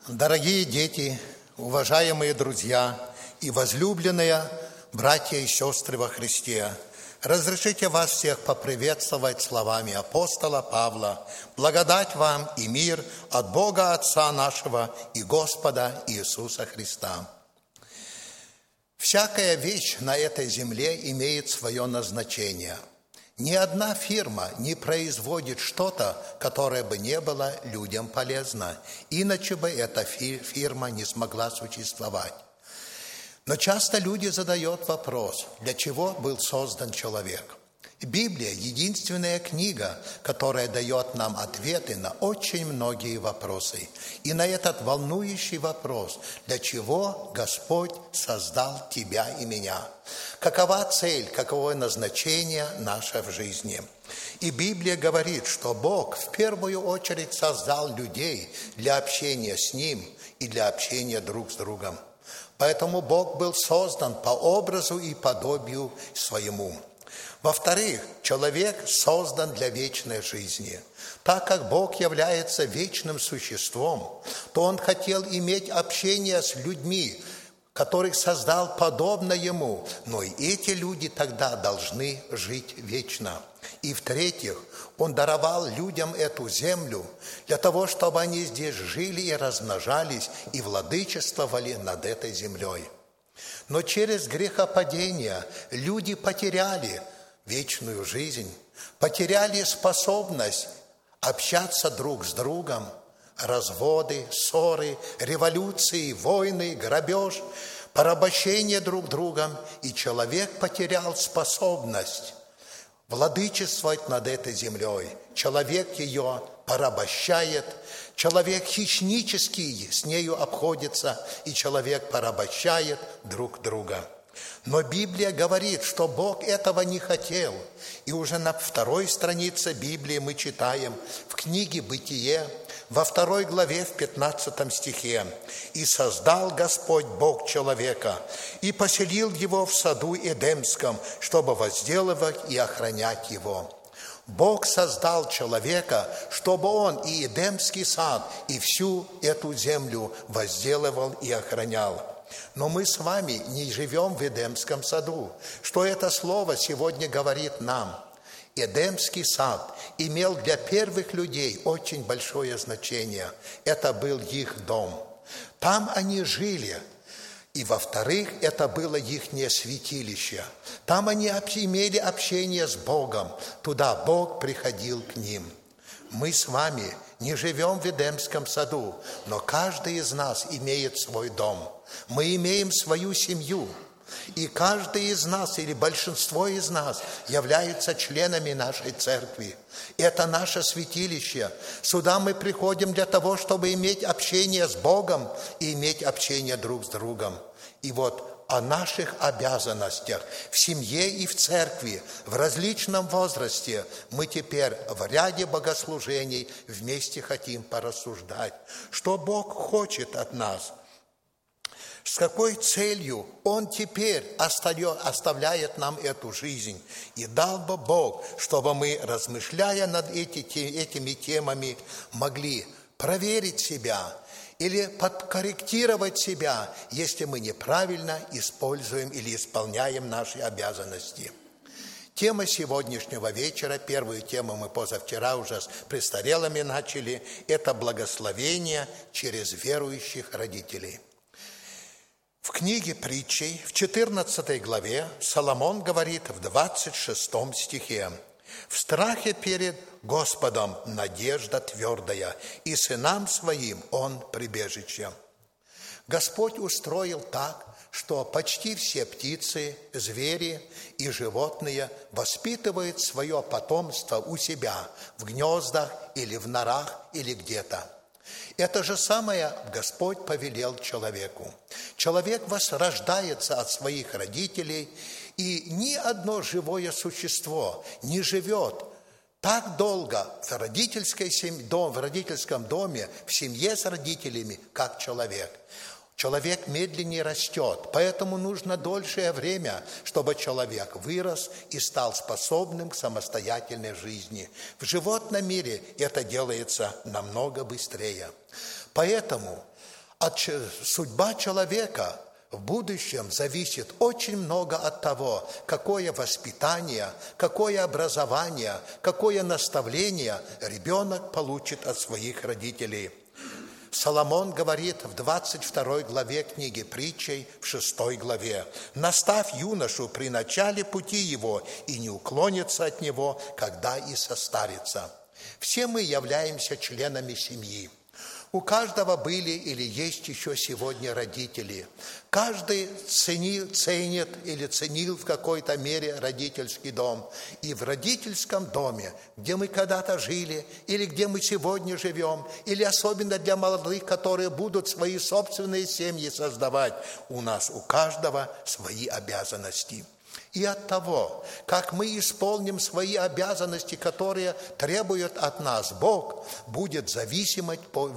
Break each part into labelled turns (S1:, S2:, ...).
S1: Дорогие дети, уважаемые друзья и возлюбленные братья и сестры во Христе, разрешите вас всех поприветствовать словами апостола Павла. Благодать вам и мир от Бога Отца нашего и Господа Иисуса Христа. Всякая вещь на этой земле имеет свое назначение. Ни одна фирма не производит что-то, которое бы не было людям полезно, иначе бы эта фирма не смогла существовать. Но часто люди задают вопрос, для чего был создан человек? Библия – единственная книга, которая дает нам ответы на очень многие вопросы. И на этот волнующий вопрос, для чего Господь создал тебя и меня? Какова цель, каково назначение наше в жизни? И Библия говорит, что Бог в первую очередь создал людей для общения с Ним и для общения друг с другом. Поэтому Бог был создан по образу и подобию своему. Во-вторых, человек создан для вечной жизни. Так как Бог является вечным существом, то Он хотел иметь общение с людьми, которых создал подобно Ему, но и эти люди тогда должны жить вечно. И в-третьих, Он даровал людям эту землю для того, чтобы они здесь жили и размножались, и владычествовали над этой землей. Но через грехопадение люди потеряли вечную жизнь, потеряли способность общаться друг с другом. Разводы, ссоры, революции, войны, грабеж, порабощение друг другом, и человек потерял способность владычествовать над этой землей. Человек ее порабощает, человек хищнически с нею обходится, и человек порабощает друг друга. Но Библия говорит, что Бог этого не хотел. И уже на 2 странице Библии мы читаем в книге «Бытие», во 2 главе, в 15 стихе: «И создал Господь Бог человека, и поселил его в саду Эдемском, чтобы возделывать и охранять его». Бог создал человека, чтобы он и Эдемский сад, и всю эту землю возделывал и охранял. Но мы с вами не живем в Эдемском саду. Что это слово сегодня говорит нам? Эдемский сад имел для первых людей очень большое значение. Это был их дом. Там они жили. И во-вторых, это было ихнее святилище. Там они имели общение с Богом. Туда Бог приходил к ним. Мы с вами не живем в Эдемском саду, но каждый из нас имеет свой дом. Мы имеем свою семью. И каждый из нас, или большинство из нас, являются членами нашей церкви. Это наше святилище. Сюда мы приходим для того, чтобы иметь общение с Богом и иметь общение друг с другом. И вот о наших обязанностях в семье и в церкви, в различном возрасте, мы теперь в ряде богослужений вместе хотим порассуждать. Что Бог хочет от нас? С какой целью Он теперь оставляет нам эту жизнь? И дал бы Бог, чтобы мы, размышляя над этими темами, могли проверить себя или подкорректировать себя, если мы неправильно используем или исполняем наши обязанности. Тема сегодняшнего вечера, первую тему мы позавчера уже с престарелыми начали, это благословение через верующих родителей. В книге Притчей, в 14 главе, Соломон говорит в 26 стихе: «В страхе перед Господом надежда твердая, и сынам своим Он прибежище». Господь устроил так, что почти все птицы, звери и животные воспитывают свое потомство у себя, в гнездах или в норах или где-то. Это же самое Господь повелел человеку. Человек рождается от своих родителей, и ни одно живое существо не живет так долго в родительском доме, в семье с родителями, как человек. Человек медленнее растет, поэтому нужно дольшее время, чтобы человек вырос и стал способным к самостоятельной жизни. В животном мире это делается намного быстрее. Поэтому Судьба человека в будущем зависит очень много от того, какое воспитание, какое образование, какое наставление ребенок получит от своих родителей. Соломон говорит в 22 главе книги Притчей, в 6 главе: «Наставь юношу при начале пути его, и не уклонится от него, когда и состарится». Все мы являемся членами семьи. У каждого были или есть еще сегодня родители. Каждый ценит или ценил в какой-то мере родительский дом. И в родительском доме, где мы когда-то жили, или где мы сегодня живем, или особенно для молодых, которые будут свои собственные семьи создавать, у нас у каждого свои обязанности. И от того, как мы исполним свои обязанности, которые требует от нас Бог, будет зависимо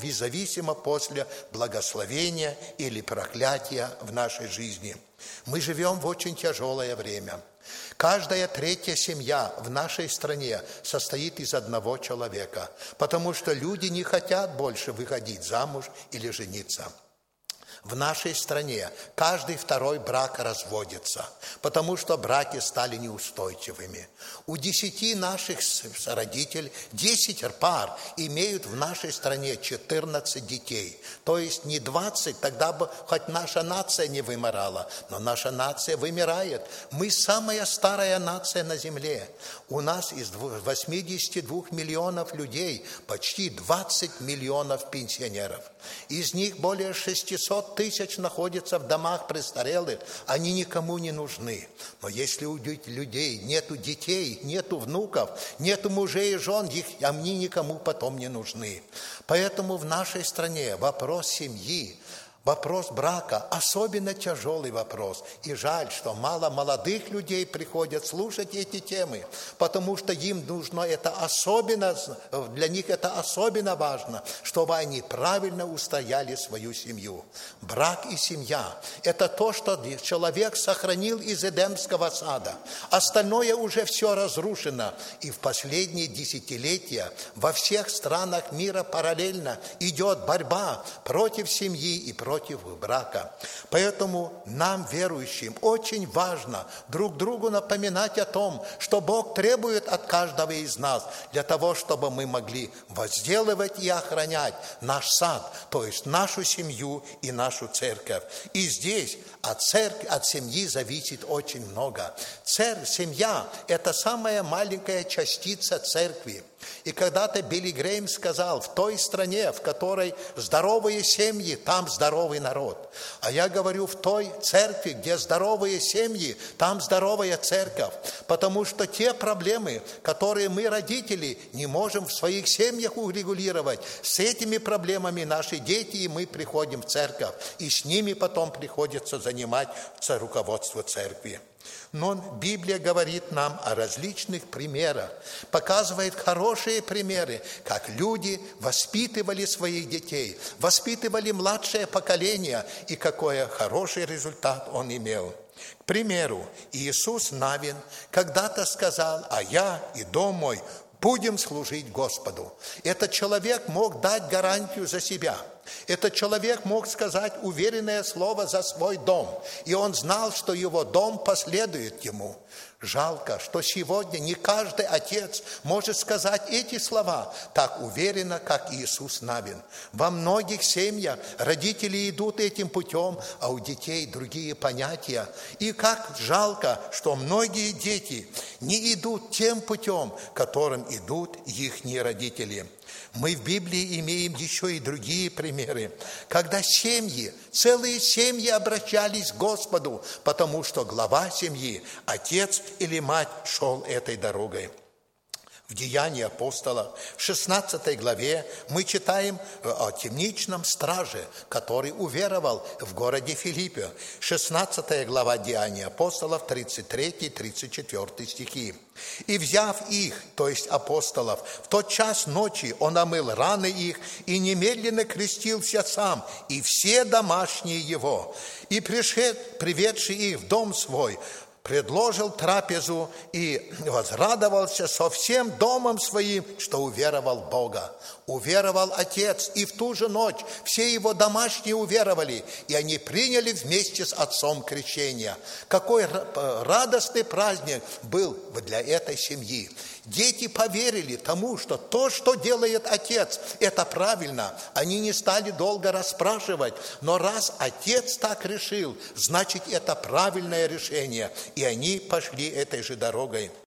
S1: после благословения или проклятия в нашей жизни. Мы живем в очень тяжелое время. Каждая третья семья в нашей стране состоит из одного человека, потому что люди не хотят больше выходить замуж или жениться. В нашей стране каждый второй брак разводится, потому что браки стали неустойчивыми. У 10 наших родителей 10 пар имеют в нашей стране 14 детей. То есть не 20, тогда бы хоть наша нация не вымирала, но наша нация вымирает. Мы самая старая нация на земле. У нас из 82 миллионов людей почти 20 миллионов пенсионеров. Из них более 600 тысяч находятся в домах престарелых, они никому не нужны. Но если у людей нету детей, нету внуков, нету мужей и жен, они никому потом не нужны. Поэтому в нашей стране вопрос семьи, вопрос брака особенно тяжелый вопрос. И жаль, что мало молодых людей приходят слушать эти темы, потому что им нужно это особенно, для них это особенно важно, чтобы они правильно устояли свою семью. Брак и семья – это то, что человек сохранил из Эдемского сада. Остальное уже все разрушено. И в последние десятилетия во всех странах мира параллельно идет борьба против семьи и против брака. Поэтому нам, верующим, очень важно друг другу напоминать о том, что Бог требует от каждого из нас для того, чтобы мы могли возделывать и охранять наш сад, то есть нашу семью и нашу церковь. И здесь от семьи зависит очень много. Семья – это самая маленькая частица церкви. И когда-то Билли Грэйм сказал: в той стране, в которой здоровые семьи, там здоровый народ. А я говорю, в той церкви, где здоровые семьи, там здоровая церковь. Потому что те проблемы, которые мы, родители, не можем в своих семьях урегулировать, с этими проблемами наши дети и мы приходим в церковь. И с ними потом приходится занимать руководство церкви. Но Библия говорит нам о различных примерах, показывает хорошие примеры, как люди воспитывали своих детей, воспитывали младшее поколение, и какой хороший результат он имел. К примеру, Иисус Навин когда-то сказал: «А я и дом мой будем служить Господу». Этот человек мог дать гарантию за себя. Этот человек мог сказать уверенное слово за свой дом, и он знал, что его дом последует ему. Жалко, что сегодня не каждый отец может сказать эти слова так уверенно, как Иисус Навин. Во многих семьях родители идут этим путем, а у детей другие понятия. И как жалко, что многие дети не идут тем путем, которым идут ихние родители. Мы в Библии имеем еще и другие примеры, когда целые семьи обращались к Господу, потому что глава семьи, отец или мать, шел этой дорогой. В Деянии апостолов, в 16 главе, мы читаем о темничном страже, который уверовал в городе Филиппе. 16 глава Деяний апостолов, 33-34 стихи. «И взяв их, то есть апостолов, в тот час ночи он омыл раны их и немедленно крестился сам, и все домашние его. И приведший их в дом свой, предложил трапезу и возрадовался со всем домом своим, что уверовал в Бога. Уверовал отец, и в ту же ночь все его домашние уверовали, и они приняли вместе с отцом крещение. Какой радостный праздник был для этой семьи. Дети поверили тому, что то, что делает отец, это правильно. Они не стали долго расспрашивать, но раз отец так решил, значит, это правильное решение. И они пошли этой же дорогой.